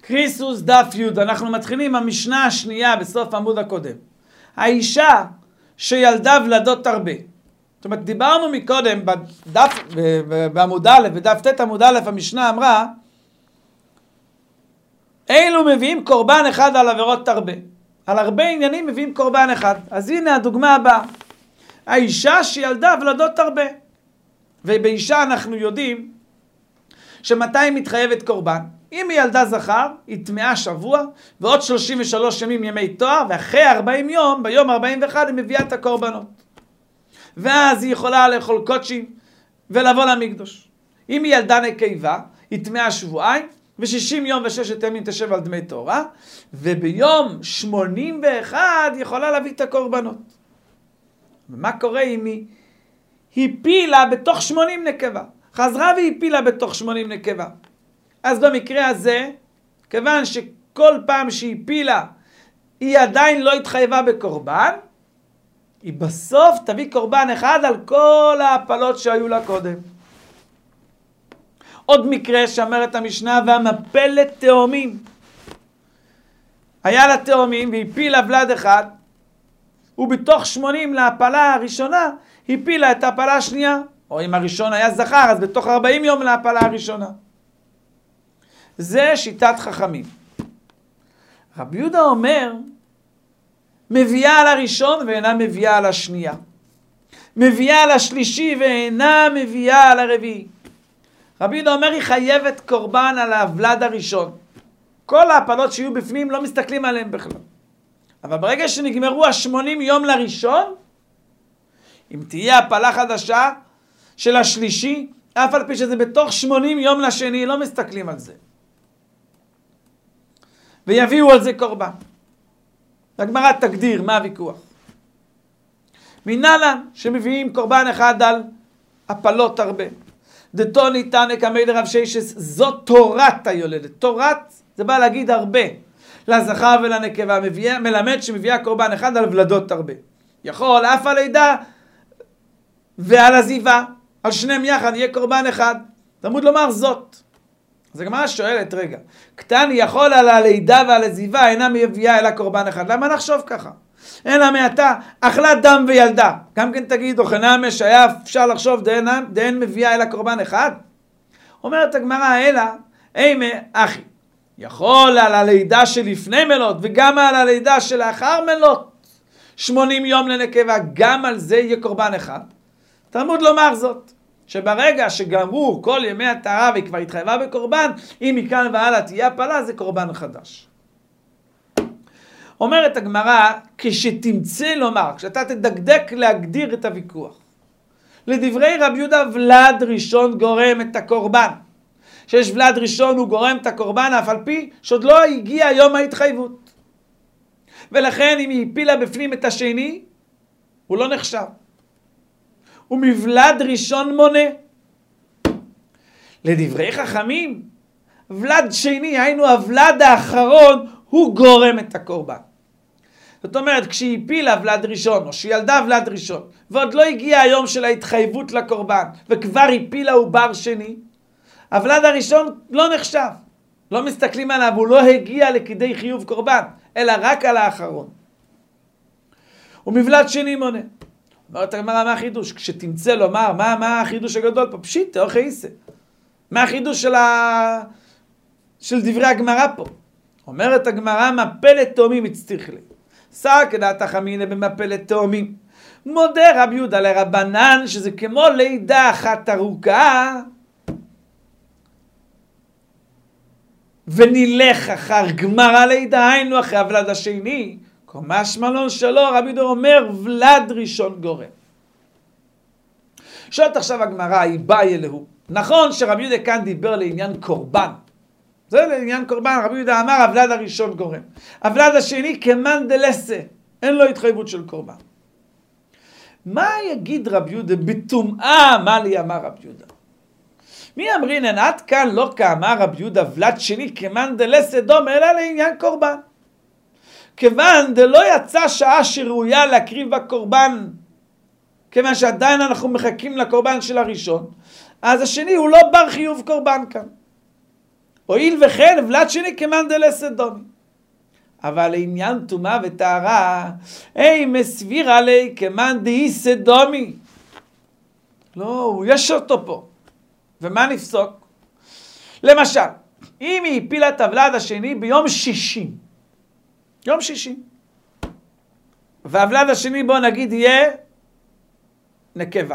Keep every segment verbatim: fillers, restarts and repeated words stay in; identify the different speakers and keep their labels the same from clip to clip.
Speaker 1: קריסוס דף י', אנחנו מתחילים עם המשנה השנייה בסוף העמוד הקודם. האישה שילדה ולדות הרבה. זאת אומרת, דיברנו מקודם בדף, בעמוד א', בדף ט' עמוד א', המשנה אמרה, אילו מביאים קורבן אחד על עבירות הרבה. על הרבה עניינים מביאים קורבן אחד. אז הנה הדוגמה הבאה. האישה שילדה ולדות הרבה. ובאישה אנחנו יודעים שמתי היא מתחייבת קורבן. אם היא ילדה זכר, היא טמאה שבוע, ועוד שלושים ושלושה ימים ימי תואר, ואחרי ארבעים יום, ביום ארבעים ואחד היא מביאה את הקורבנות. ואז היא יכולה לאכול קודשים ולבוא למקדוש. אם היא ילדה נקבה, היא טמאה שבועיים, ושישים יום וששת ימים תשב על דמי תורה, וביום שמונים ואחד היא יכולה להביא את הקורבנות. ומה קורה אם היא הפילה בתוך שמונים נקבה? חזרה והפילה בתוך שמונים נקבה. אז במקרה הזה, כיוון שכל פעם שהיא הפילה, היא עדיין לא התחייבה בקורבן, היא בסוף תביא קורבן אחד על כל ההפלות שהיו לה קודם. עוד מקרה שאמרת המשנה, והמפלת תאומים. היה לה תאומים והפילה ולד אחד, ובתוך שמונים להפלה הראשונה, הפילה את ההפלה השנייה. או אם הראשון היה זכר, אז בתוך ארבעים יום להפלה הראשונה. זה שיטת חכמים. רבי יהודה אומר, מביאה על הראשון ואינה מביאה על השנייה. מביאה על השלישי ואינה מביאה על הרביעי. רבי יהודה אומר, היא חייבת קורבן על הוולד הראשון. כל ההפלות שיהיו בפנים לא מסתכלים עליהם בכלל. אבל ברגע שנגמרו השמונים יום לראשון, אם תהיה הפלה חדשה של השלישי, אף על פי שזה בתוך שמונים יום לשני, לא מסתכלים על זה. ויביאו על זה קורבן. הגמרא תגדיר מה הוויכוח. מנהלן שמביאים קורבן אחד על הפלות הרבה. דתו ניתן כמי לרב ששס, זאת תורת היולדת. תורת זה בא להגיד הרבה. לזכר ולנקבה, מביאה, מלמד שמביאה קורבן אחד על ולדות הרבה. יכול אף על לידה ועל עזיבה, על שניהם יחד יהיה קורבן אחד. תלמוד לומר זאת. אז הגמרא שואלת, רגע, קטן יכול על הלידה ועל עזיבה אינה מביאה אלא קורבן אחד. למה נחשוב ככה? אלא מעתה, אכלה דם וילדה. גם כן תגיד, אוכנמה שהיה אפשר לחשוב דהן, דהן מביאה אלא קורבן אחד? אומרת הגמרא, אלא, אימה אחי. יכול על הלידה שלפני מלות וגם על הלידה שלאחר מלות. שמונים יום לנקבה, גם על זה יהיה קורבן אחד. תלמוד לומר זאת. שברגע שגמרו כל ימי הטהרה והיא כבר התחייבה בקורבן, אם מכאן והלאה תהיה הפלה, זה קורבן חדש. אומרת הגמרא, כשתמצא לומר, כשאתה תדקדק להגדיר את הוויכוח, לדברי רבי יהודה ולד ראשון גורם את הקורבן. שיש ולד ראשון הוא גורם את הקורבן, אף על פי שעוד לא הגיע יום ההתחייבות. ולכן אם היא הפילה בפנים את השני, הוא לא נחשב. ומבלד ראשון מונה. לדברי חכמים, ולד שני, היינו הוולד האחרון, הוא גורם את הקורבן. זאת אומרת, כשהיא הפילה ולד ראשון, או שילדה ולד ראשון, ועוד לא הגיע היום של ההתחייבות לקורבן, וכבר הפילה עובר שני, הוולד הראשון לא נחשב. לא מסתכלים עליו, הוא לא הגיע לכדי חיוב קורבן, אלא רק על האחרון. ומבלד שני מונה. אומרת הגמרא, מה החידוש? כשתמצא לומר, מה, מה החידוש הגדול פה? פשיט, תאוך איסה. מה החידוש של, ה... של דברי הגמרא פה? אומרת הגמרא, מפלת תאומים הצטיח לי. סק דעת החמינא במפלת תאומים. מודה רבי יהודה לרבנן, שזה כמו לידה אחת ארוכה, ונלך אחר גמר הלידה, היינו אחרי הוולד השני, משמע לן שלו, רבי יהודה אומר, ולד ראשון גורם. שואלת עכשיו הגמרא, היא באה אלוהו. נכון שרבי יהודה כאן דיבר לעניין קורבן. זה לעניין קורבן, רבי יהודה אמר, הוולד הראשון גורם. הוולד השני כמן דלסה, אין לו התחייבות של קורבן. מה יגיד רבי יהודה בטומאה, מה לי אמר רבי יהודה? מי אמרינן, עד כאן לא כאמר רבי יהודה, ולד שני כמן דלסה דום, אלא לעניין קורבן. כיוון דלא יצא שעה שראויה להקריב בקורבן, כיוון שעדיין אנחנו מחכים לקורבן של הראשון, אז השני הוא לא בר חיוב קורבן כאן. הואיל וכן ולד שני כמאן דלסת דומי. אבל לעניין טומאה וטהרה, אי מסבירה לי כמאן דאיסת דומי. לא, יש אותו פה. ומה נפסוק? למשל, אם היא הפילה את הוולד השני ביום שישי, יום שישי, והוולד השני בוא נגיד יהיה נקבה,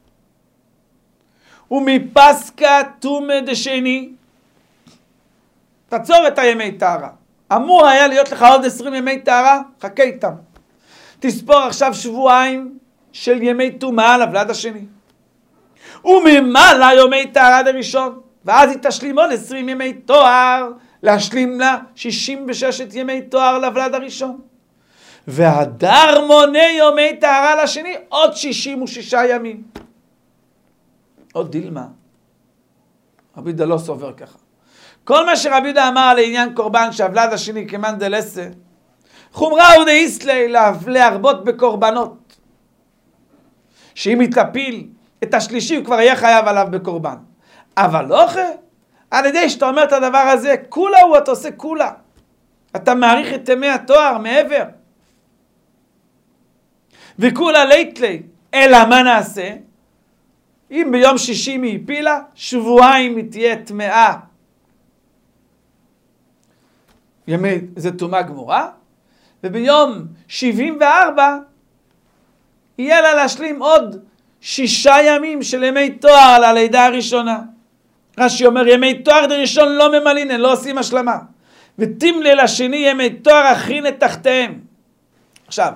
Speaker 1: ומפסקה טומאה דשני, תעצור את הימי טהרה. אמור היה להיות לך עוד עשרים ימי טהרה, חכה איתם. תספור עכשיו שבועיים של ימי טומאה על הוולד השני. וממעלה יומי טהרה דראשון, ואז היא תשלים עוד עשרים ימי תואר, להשלים לה שישים וששת ימי תואר לוולד הראשון. והדר מונה יומי טהרה לשני עוד שישים ושישה ימים. עוד דילמה. רבי יהודה לא סובר ככה. כל מה שרבי יהודה אמר לעניין קורבן שהוולד השני כמאן דלסה, חומרה הוא דאיסלי להרבות בקורבנות. שאם היא תפיל את השלישי הוא כבר יהיה חייב עליו בקורבן. אבל לא אחרי, על ידי שאתה אומר את הדבר הזה, כולה הוא, אתה עושה כולה. אתה מעריך את ימי התואר מעבר. וכולה ליטלי, אלא מה נעשה? אם ביום שישי היא הפילה, שבועיים היא תהיה טמאה. ימי, זה טומאה גמורה, וביום שבעים וארבע, יהיה לה להשלים עוד שישה ימים של ימי תואר על הלידה הראשונה. רש"י אומר, ימי תואר דראשון לא ממלינן, לא עושים השלמה. ותמלה לשני ימי תואר הכין את תחתיהם. עכשיו,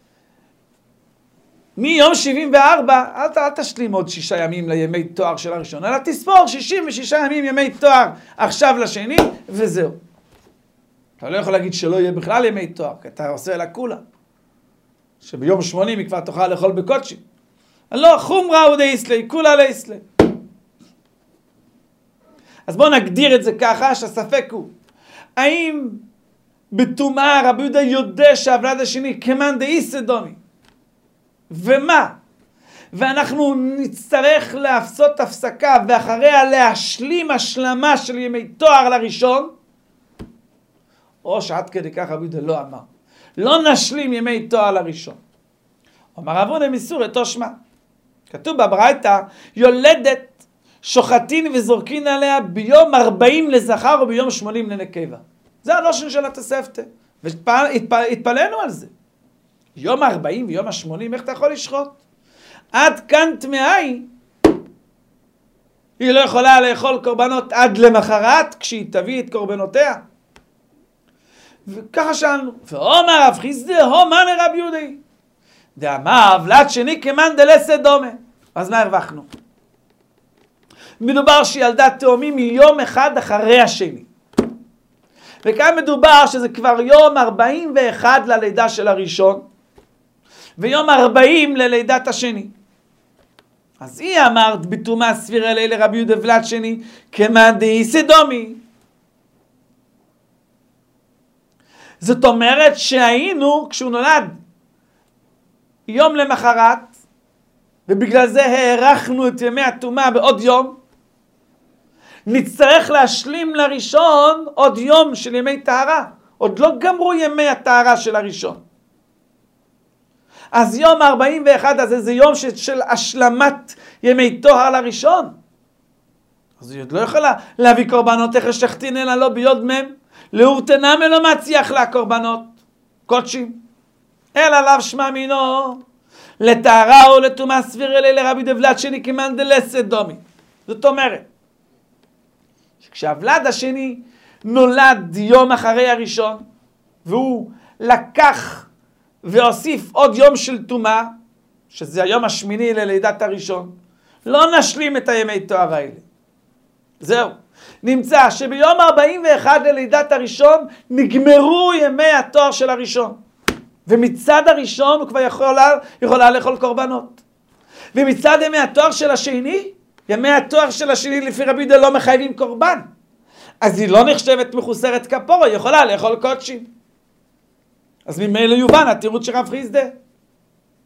Speaker 1: מיום שבעים וארבע, אל, אל תשלים עוד שישה ימים לימי תואר של הראשון, אלא תספור שישים ושישה ימים ימי תואר עכשיו לשני, וזהו. אתה לא יכול להגיד שלא יהיה בכלל ימי תואר, כי אתה עושה לה כולה. שביום שמונים היא כבר תוכל לאכול בקודשי. לא, חומרה הוא דאיסלי, כולה לאיסלי. אז בואו נגדיר את זה ככה, שהספק הוא, האם בטומאה רבי יהודה יודע שהוולד השני כמאן דאיסת דומי? ומה? ואנחנו נצטרך לעשות הפסקה ואחריה להשלים השלמה של ימי תואר לראשון, או שעד כדי כך רבי יהודה לא אמר. לא נשלים ימי תואר לראשון. אומר רב הונא מסורא תושמע. כתוב בברייתא, יולדת שוחטין וזורקין עליה ביום ארבעים לזכר וביום שמונים לנקבה. זה הלושן של התוספתא. והתפלאנו על זה. יום ארבעים ויום השמונים, איך אתה יכול לשחוט? עד כאן טמאה היא. היא לא יכולה לאכול קורבנות עד למחרת, כשהיא תביא את קורבנותיה. וככה שאלנו. ואומר רב חיסדא, הומן רבי יהודה. דאמר ולד שני כמאן דלסת דומי. אז מה הרווחנו? מדובר שילדה תאומים יום אחד אחרי השני. וכאן מדובר שזה כבר יום ארבעים ואחת ללידה של הראשון, ויום ארבעים ללידת השני. אז היא אמרת בטומאה סבירה לי לרבי יהודה ולד שני כמאן דאיסת דומי. זאת אומרת שהיינו, כשהוא נולד יום למחרת, ובגלל זה הארכנו את ימי הטומאה בעוד יום, נצטרך להשלים לראשון עוד יום של ימי טהרה. עוד לא גמרו ימי הטהרה של הראשון. אז יום ארבעים ואחת הזה זה יום של, של השלמת ימי טוהר לראשון. אז היא עוד לא יכולה להביא קורבנות איך שחטין אלא לא ביוד מם. לאורתנם לא מציח לה קורבנות קודשים. אלא לאו שמע מינו לטהרה או לטומאה סבירה לי לרבי יהודה ולד שני כמאן דלסת דומי. זאת אומרת, כשהוולד השני נולד יום אחרי הראשון, והוא לקח והוסיף עוד יום של טומאה, שזה היום השמיני ללידת הראשון, לא נשלים את הימי תואר האלה. זהו. נמצא שביום ארבעים ואחת ללידת הראשון נגמרו ימי התואר של הראשון. ומצד הראשון הוא כבר יכולה, יכולה לאכול קורבנות. ומצד ימי התואר של השני, ימי התואר של השני לפי רבי יהודה לא מחייבים קורבן. אז היא לא נחשבת מחוסרת כפורה, היא יכולה לאכול קודשים. אז ממילא יובן התירוץ של רב חיסדא.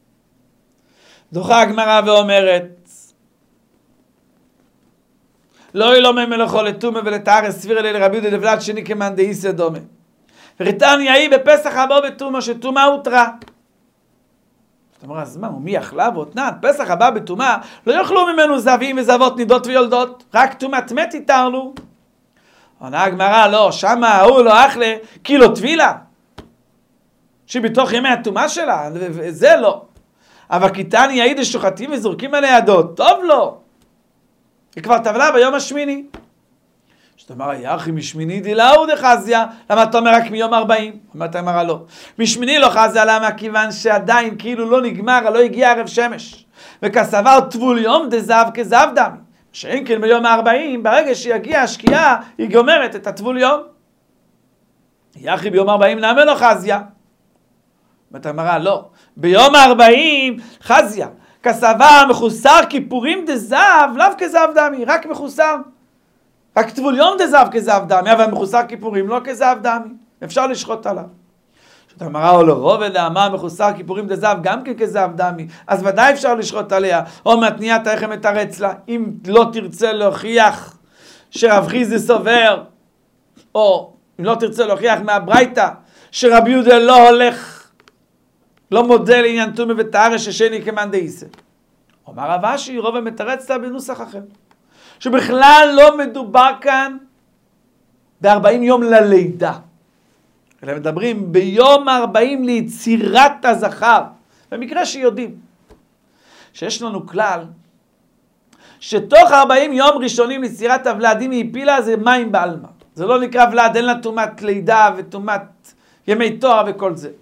Speaker 1: דוחה הגמרא ואומרת, לא ילומם מלאכו לתומה ולטהר סביר אלי לרבי יהודה לבלת שני כמאן דאיסא דומה. וריתני יהי בפסח הבא בתומה שתומה הותרה. זאת אומרת, אז מה, ומי אכלה ואותנן? פסח הבא בתומה, לא יאכלו ממנו זבים וזבות נידות ויולדות, רק תומת מת יתרנו. עונה הגמרא, לא, שמה ההוא לא אכלה, כי לא טבילה. שבתוך ימי התומה שלה, וזה לא. אבל קיטני יעיד השוחטים וזורקים עליה דוד, טוב לו. היא כבר טבלה ביום השמיני. זאת אומרת, יחי משמיני דילאו דחזיה, למה אתה אומר רק מיום ארבעים? אומרת הגמרא לא. משמיני לא חזיה, למה? כיוון שעדיין כאילו לא נגמר, לא הגיע ערב שמש. וכסבר טבול יום דזב כזב דמי. שאין כן ביום הארבעים, ברגע שיגיע השקיעה, היא גומרת את הטבול יום. יחי ביום ארבעים נעמה לו חזיה. אומרת הגמרא לא. ביום הארבעים חזיה. כסבר מחוסר כיפורים דזב, לאו כזב דמי, רק מחוסר. רק טבול יום דזב כזב דמי, אבל מחוסר כיפורים לא כזב דמי. אפשר לשחוט עליו. זאת הגמרא או לרוב דאמר מחוסר כיפורים דזב גם כן כזב דמי, אז ודאי אפשר לשחוט עליה. או מתניע תאיכם מתרץ לה, אם לא תרצה להוכיח שרב חיסדא סובר, או אם לא תרצה להוכיח מהברייתא שרבי יהודה לא הולך, לא מודה לעניין תומא וטהרה ששני כמאן דאיסא. אומר רב אשי רוב מתרץ לה בנוסח אחר. שבכלל לא מדובר כאן ב-ארבעים יום ללידה. אלא מדברים ביום ארבעים ליצירת הזכר. במקרה שיודעים. שיש לנו כלל, שתוך ארבעים יום ראשונים ליצירת הוולד, אם היא הפילה זה מים בעלמא. זה לא נקרא ולד, אין לה תומת לידה ותומת ימי תואר וכל זה.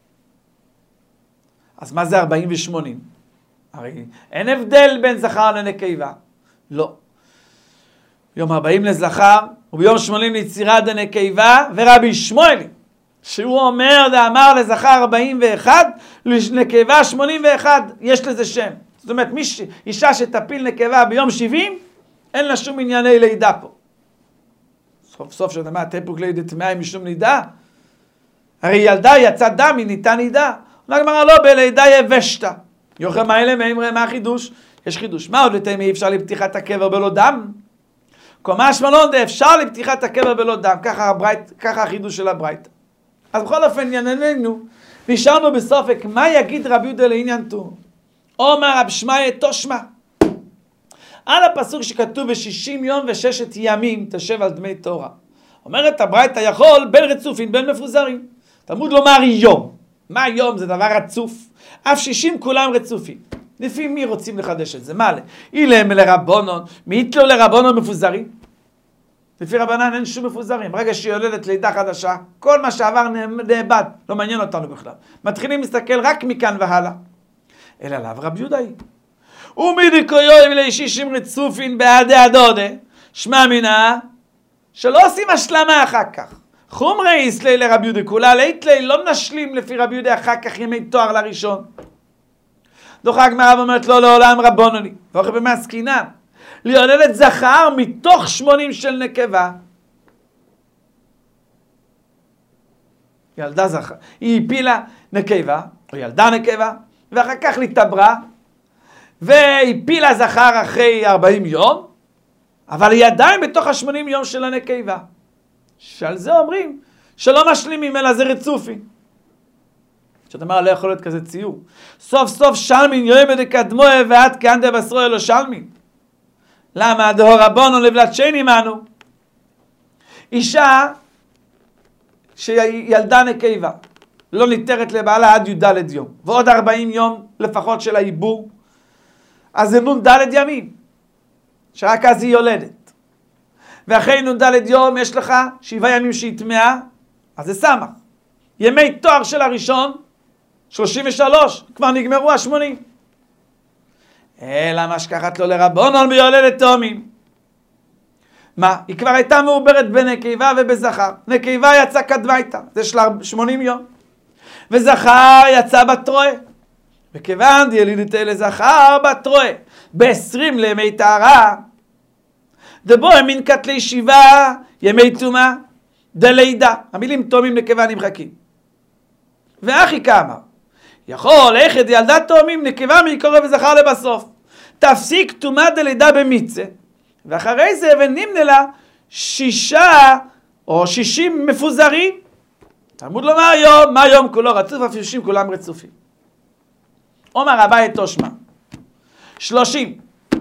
Speaker 1: אז מה זה ארבעים ושמונים? הרי אין הבדל בין זכר לנקבה. לא. יום ארבעים לזכר, וביום שמונים ליצירת הנקבה, ורבי שמואלי, שהוא אומר, ואמר לזכר ארבעים ואחת, לנקבה שמונים ואחת, יש לזה שם. זאת אומרת, מיש, אישה שתפיל נקבה ביום שבעים, אין לה שום ענייני לידה פה. סוף סוף שאתה אומר, תפוק לידה טמאה משום נידה, הרי ילדה יצא דם, היא ניתה נידה. נגמר לא, בלידה יבשתה. יוחם האלה מאמרי, מה החידוש? יש חידוש. מה עוד לתאם אי אפשר לפתיחת הקבר בלא דם? קומה שמלון דה אפשר לפתיחת הקבר בלא דם. ככה, הברית, ככה החידוש של הברית. אז בכל אופן, ענייננו, נשארנו בסופק, מה יגיד רבי יהודה לעניין תומא? אומר רב שמעיה תושמע. על הפסוק שכתוב בשישים יום וששת ימים תשב על דמי תורה. אומרת הברייתא יכול בין רצופים בין מפוזרים. תלמוד לומר יום. מה יום? זה דבר רצוף. אף שישים כולם רצופים. לפי מי רוצים לחדש את זה? מה? אילם לרבונון, מי יתלו לרבונון מפוזרים? לפי רבנן אין שום מפוזרים. ברגע שהיא יולדת לידה חדשה, כל מה שעבר נאבד, לא מעניין אותנו בכלל. מתחילים להסתכל רק מכאן והלאה. אלא לאו רב יהודה היא. ומידיקו יוים לישישים רצופין בעדי הדודה, שמע מינה, שלא עושים השלמה אחר כך. חומרי יסלי לרב יהודה כולה, ליתלי לא נשלים לפי רב יהודה אחר כך ימי תואר לראשון. דוחה הגמרא ואומרת לו לעולם רבונוני, ואוכי במסכינן, ליולדת זכר מתוך שמונים של נקבה. ילדה זכר, היא הפילה נקבה, או ילדה נקבה, ואחר כך להתעברה, והפילה זכר אחרי ארבעים יום, אבל היא עדיין בתוך השמונים יום של הנקבה. שעל זה אומרים שלא משלימים אלא זה רצופי. שאתה אומר, לא יכול להיות כזה ציור. סוף סוף שלמין יוימד הקדמוה ועד כאנדה בסרוי לא שלמין. למה? דהור רבונון לבלת שני מנו. אישה שילדה נקבה, לא ניתרת לבעלה עד י"ד יום, ועוד ארבעים יום לפחות של העיבור, אז זה נון ד' ימים, שרק אז היא יולדת. ואחרי נון ד' יום יש לך שבעה ימים שהיא טמאה, אז זה סמך. ימי תואר של הראשון, שלושים ושלוש, כבר נגמרו השמונים. אלא מה שכחת לו לרבונון ביולדת תאומים. מה? היא כבר הייתה מעוברת בנקבה ובזכר. נקבה יצא כדוויתא, זה של שמונים יום. וזכר יצא בתרועה. וכיוון דילידתה לזכר בתרועה, ב-עשרים לימי טהרה, דבו אמין קטלי שבעה ימי טומאה, דלידה. המילים תאומים נקבה נמחקים. ואחי כאמר, יכול אחד ילדה תאומים נקבה מעיקרו וזכר לבסוף. תפסיק טומאה דלידה במיצה, ואחרי זה ונמנה לה שישה או שישים מפוזרים. תלמוד לומר יום, מה יום כולו רצוף, אף שישים כולם רצופים. אומר אביי תושמע, שלושים.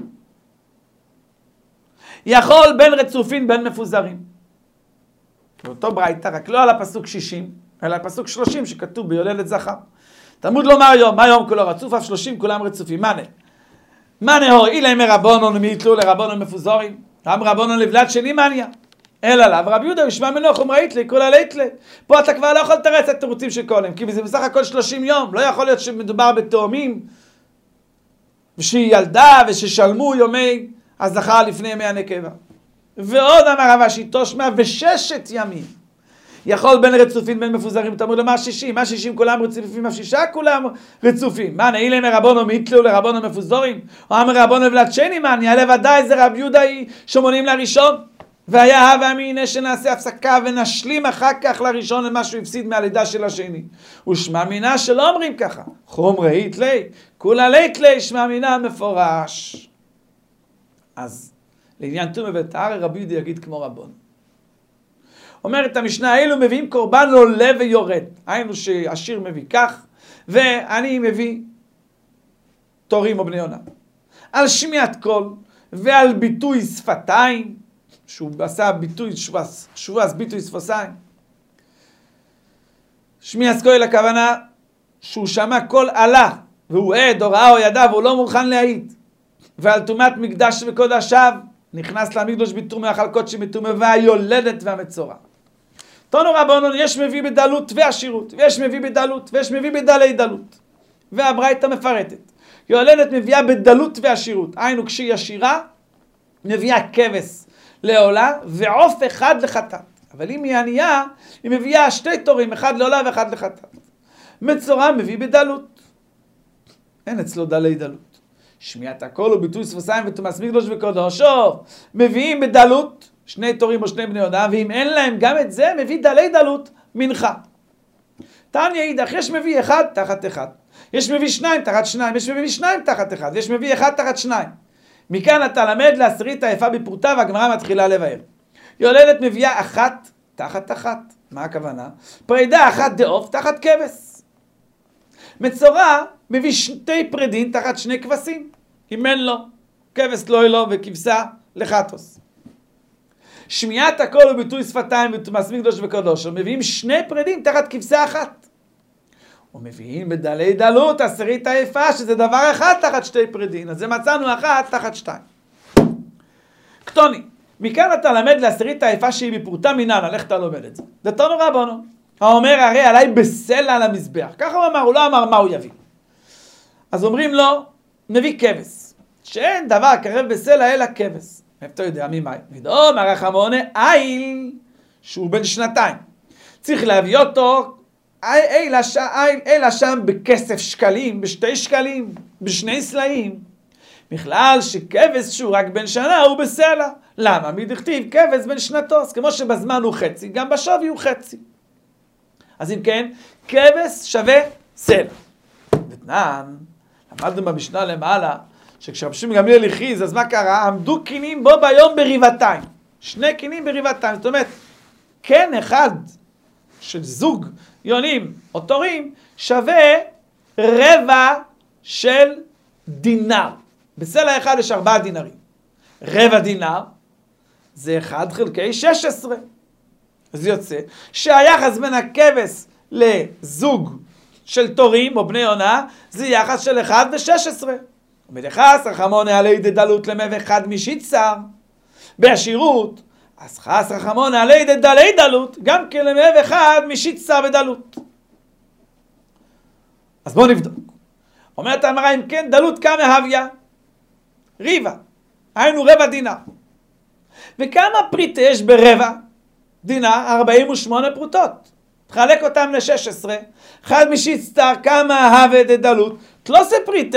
Speaker 1: יכול בין רצופים בין מפוזרים. באותו ברייתא, רק לא על הפסוק שישים, אלא על הפסוק שלושים שכתוב ביולדת זכר. תלמוד לומר יום, מה יום כולו רצוף, אף שלושים כולם רצופים. מה נה? מה נהור? אילי מרבונון מיתלו לרבונון מפוזורים. רם רבונון לבלת שני מניה. אלא לה, ורבי יהודה ישמע מנוחם ראית לי, כל הלית לי. פה אתה כבר לא יכול לתרץ את התירוצים של קודם, כי זה בסך הכל שלושים יום. לא יכול להיות שמדובר בתאומים, ושהיא ילדה וששלמו יומי הזכר לפני ימי הנקבה. ועוד אמר רב אשי תושמע, וששת ימים. יכול בין רצופים בין מפוזרים, תלמוד לומר שישים, מה שישים כולם רצופים, מה שישה כולם רצופים. מה נהי להם מרבונו מיתלו לרבונו מפוזורים? או אמר רבונו לבלת שני מניה, לוודאי זה רב יהודה היא שמונים לראשון. והיה הווה אמינא שנעשה הפסקה ונשלים אחר כך לראשון למה שהוא הפסיד מהלידה של השני. ושמע מינה שלא אומרים ככה. חומרי היתלי, כולה ליתלי, שמע מינה מפורש. אז לעניין תומא וטהרה רבי יהודה יגיד כמו רבון. אומרת המשנה, אלו מביאים קורבן עולה ויורד. היינו שהשיר מביא כך, ואני מביא תורים או בני עונה. על שמיעת קול ועל ביטוי שפתיים, שהוא עשה ביטוי שובס, שובס ביטוי שפתיים. שמיעת קול הכוונה שהוא שמע קול עלה, והוא עד או ראה או ידע והוא לא מוכן להעיד. ועל תומת מקדש וקודשיו, נכנס למקדוש בתרומה החלקות שבתרומה והיולדת והמצורע. תנו רבנן, יש מביא בדלות ועשירות, ויש מביא בדלות, ויש מביא בדלי דלות. והברייתא מפרטת. יולדת מביאה בדלות ועשירות. היינו כשהיא עשירה, מביאה כבש לעולה ועוף אחד לחטאת. אבל אם היא ענייה, היא מביאה שתי תורים, אחד לעולה ואחד לחטאת. מצורע מביא בדלות. אין אצלו דלי דלות. שמיעת הקול וביטוי שפתיים ותומס מקדוש וקודשו מביאים בדלות שני תורים או שני בני עונה, ואם אין להם גם את זה, מביא דלי דלות מנחה. תניא אידך, יש מביא אחד תחת אחד, יש מביא שניים תחת שניים, יש מביא שניים תחת אחד, יש מביא אחד תחת שניים. מכאן אתה למד לעשירית היפה בפרוטה, והגמרא מתחילה לבאר. יולדת מביאה אחת תחת אחת. מה הכוונה? פרידה אחת דעוף תחת כבש. מצורע מביא שתי פרדין תחת שני כבשים. אם אין לו, כבש לא אלו וכבשה לחטוס. שמיעת הקול וביטוי שפתיים ותומס מקדוש וקודשו מביאים שני פרדים תחת כבשה אחת. ומביאים בדלי דלות עשירית היפה, שזה דבר אחד תחת שתי פרדין. אז זה מצאנו אחת תחת שתיים. קטוני, מכאן אתה למד לעשירית היפה שהיא בפרוטה מיננה, לך אתה לומד את זה. דתנו רבנו, האומר הרי עליי בסלע על המזבח. ככה הוא אמר, הוא לא אמר מה הוא יביא. אז אומרים לו, נביא כבש, שאין דבר קרב בסלע אלא כבש. אתה יודע ממאי? נדעו מרחמונה איל, שהוא בן שנתיים. צריך להביא אותו אלא שם בכסף שקלים, בשתי שקלים, בשני סלעים. בכלל שכבש שהוא רק בן שנה הוא בסלע. למה? מי דכתיב כבש בן שנתו, אז כמו שבזמן הוא חצי, גם בשווי הוא חצי. אז אם כן, כבש שווה סלע. ותנן, למדנו במשנה למעלה, שכשרבי שמעון גמליאל הכריז, אז מה קרה? עמדו קינים בו ביום בריבתיים. שני קינים בריבתיים. זאת אומרת, כן אחד של זוג יונים או תורים שווה רבע של דינר. בסלע אחד יש ארבעה דינרים. רבע דינר זה אחד חלקי שש עשרה. אז יוצא שהיחס בין הכבש לזוג של תורים או בני עונה זה יחס של אחד ושש עשרה. ובדחס רחמונה עלי דדלות למב אחד משיצר בעשירות, אז חס רחמונה עלי דדלי דלות גם כלמב אחד משיצר בדלות. אז בואו נבדוק. אומרת המראה, אם כן דלות כמה הביה? ריבה, היינו רבע דינר. וכמה פריטה יש ברבע דינר? ארבעים ושמונה פרוטות. תחלק אותם ל-שש עשרה. אחד משיצר כמה הווה דדלות? תלושה פריטה.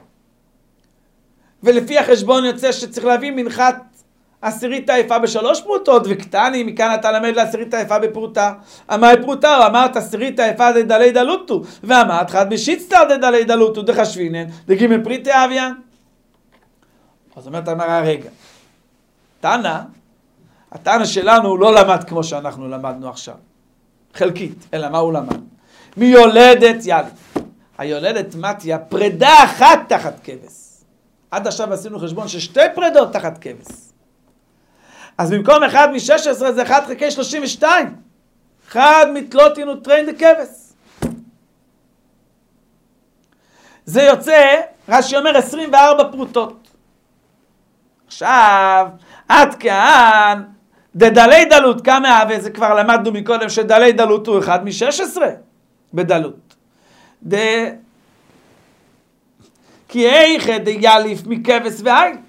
Speaker 1: ולפי החשבון יוצא שצריך להביא מנחת עשירית היפה בשלוש פרוטות, וקטני, מכאן אתה למד לעשירית היפה בפרוטה. אמר פרוטה, או אמרת עשירית היפה דדלי דלותו, ואמרת חד משיצתר דדלי דלותו, דחשבינן, דגימל פריטה אביין. אז אומרת אמרה, רגע, תנא, התנא שלנו לא למד כמו שאנחנו למדנו עכשיו. חלקית, אלא מה הוא למד? מיולדת יאליף. היולדת מתיה, פרידה אחת תחת כבש. עד עכשיו עשינו חשבון ששתי פרידות תחת כבש. אז במקום אחד מ-שש עשרה זה אחד חלקי שלושים ושתיים. אחד מתלותין וטרין דכבש. זה יוצא, רש"י אומר, עשרים וארבע פרוטות. עכשיו, עד כאן, דדלי דלות, כמה הווה, זה כבר למדנו מקודם, שדלי דלות הוא אחד מ-שש עשרה בדלות. ד... כי איכא דיאליף מכבש ועין.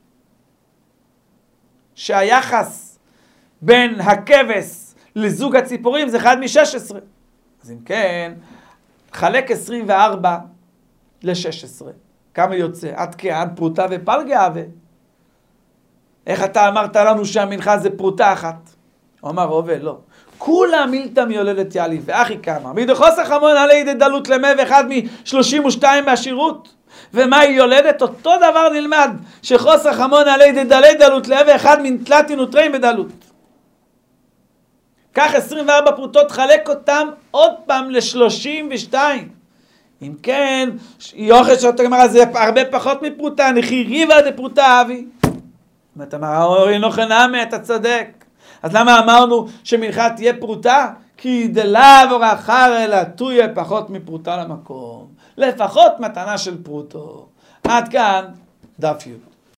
Speaker 1: שהיחס בין הכבש לזוג הציפורים זה אחד מ-שש עשרה. אז אם כן, חלק עשרים וארבע ל-שש עשרה. כמה יוצא? עד כאן פרוטה ופלגי הווה. איך אתה אמרת לנו שהמנחה זה פרוטה אחת? הוא אמר, רובה, לא. כולה מילתא מיולדת יאליף, ואחי כמה. מדחוסר חמון עלי דלות למה ואחד מ-שלושים ושתיים מהשירות. ומה היא יולדת? אותו דבר נלמד, שחוסר חמון עלי דלי דלות למה ואחד מנטלטין וטרין בדלות. כך עשרים וארבע פרוטות, חלק אותם עוד פעם ל-שלושים ושתיים. אם כן, יוחד שאתה גמר, זה הרבה פחות מפרוטה, נכי ריבה דפרוטה אבי. ואתה אמר, אורי נוחן עמי, אתה צודק. אז למה אמרנו שמנחה תהיה פרוטה? כי דלאו אורא אחרא אלא תהיה פחות מפרוטה למקום. לפחות מתנה של פרוטו. עד כאן דף י'.